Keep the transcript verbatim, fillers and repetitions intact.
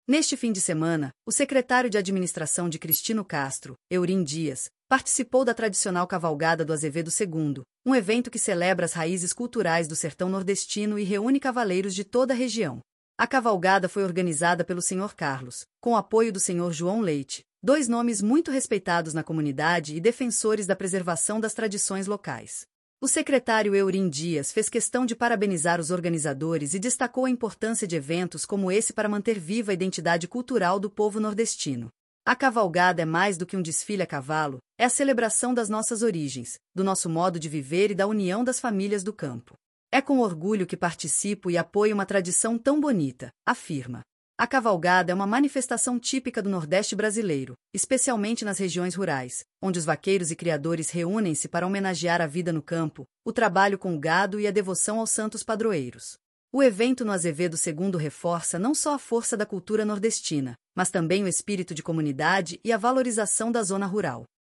Neste fim de semana, o secretário de Administração de Cristino Castro, Eurim Dias, participou da tradicional Cavalgada do Azevedo segundo, um evento que celebra as raízes culturais do sertão nordestino e reúne cavaleiros de toda a região. A cavalgada foi organizada pelo senhor Carlos, com o apoio do senhor João Leite, dois nomes muito respeitados na comunidade e defensores da preservação das tradições locais. O secretário Eurim Dias fez questão de parabenizar os organizadores e destacou a importância de eventos como esse para manter viva a identidade cultural do povo nordestino. A cavalgada é mais do que um desfile a cavalo, é a celebração das nossas origens, do nosso modo de viver e da união das famílias do campo. É com orgulho que participo e apoio uma tradição tão bonita, afirma. A cavalgada é uma manifestação típica do Nordeste brasileiro, especialmente nas regiões rurais, onde os vaqueiros e criadores reúnem-se para homenagear a vida no campo, o trabalho com o gado e a devoção aos santos padroeiros. O evento no Azevedo segundo reforça não só a força da cultura nordestina, mas também o espírito de comunidade e a valorização da zona rural.